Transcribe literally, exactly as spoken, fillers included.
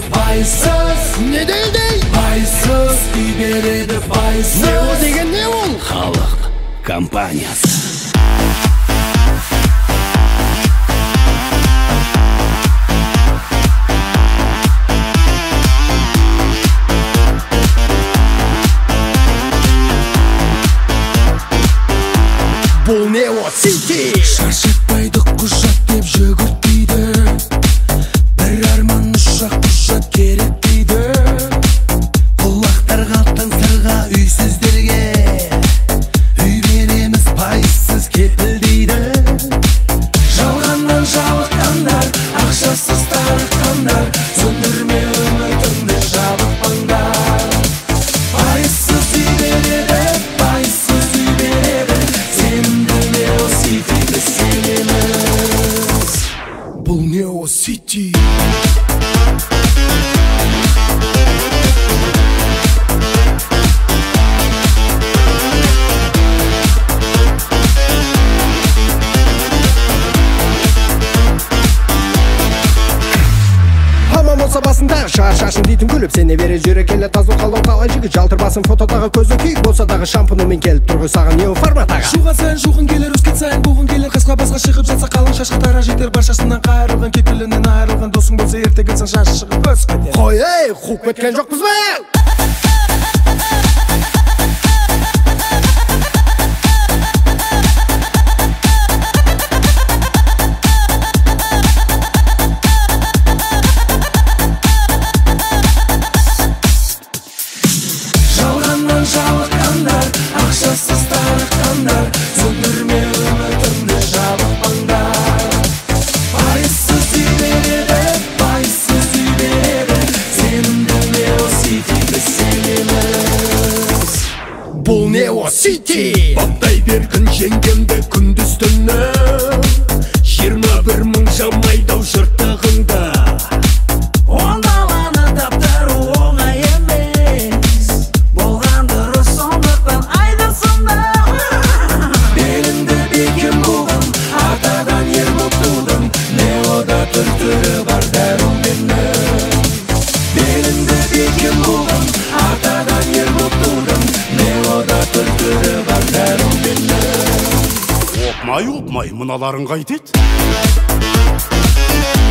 пайызсыз. Не дейді? Пайызсыз үй береді пайызсыз. Не ол деген не ол? Халық компаниясы. Бұл не о Сити? Шаршатпайды құжат деп жүгіртпейді, бір арман ұшақ құжат керек дейді. Құлақтар қалтын сырға үйсіздерге, үй береміз пайызсыз кепілдейді. Жалғаннан жалыққандар, ақшасыз тарыққандар, сөндірме үмітіңді жабықпаңдар. Пайызсыз үй береді, пайызсыз үй береді, сенімді не о Ситиге сенеміз. Бұл не о Сити? Басындағы шар шашын дейтін күліп сене бере жүрек келе тазу қалау талай жігіт жалтыр басын фотодағы көзі күйік болса дағы шампунымен келіп тұрғы саған не форматаға Жуған сайын жуғын келер, өскен сайын буғын келер, қасқа басқа шығып жатса қалың шашқа тара жетер, баршасынан қайырылған кепілінен айырылған досың болса ерте кетсең шашы шығып өс кетер. Қой ей, қуып кеткен жоқпыз ба? Жалыққандар, ақшасыз тарыққандар, сөндірме үмітіңді жабықпаңдар. Пайызсыз үй береді, пайызсыз үй береді, сенімді не о Ситиге сенеміз. Бұл не о Сити? Баптай беркін жеңгемді күндіз түні, жиырма бір мың жамайдау жыртығында. Ондаланы таптыру оңай емес, болған дұрыс сондықтан айдырсында. Белімді бекем буғым, атадан ер боп тудым, Леода түр-түрі бар дәруменнің. Белімді бекем буғым, атадан ер боп тудым, Леода түр-түрі бар дәруменнің. Опмай, опмай, мыналарың қайтет?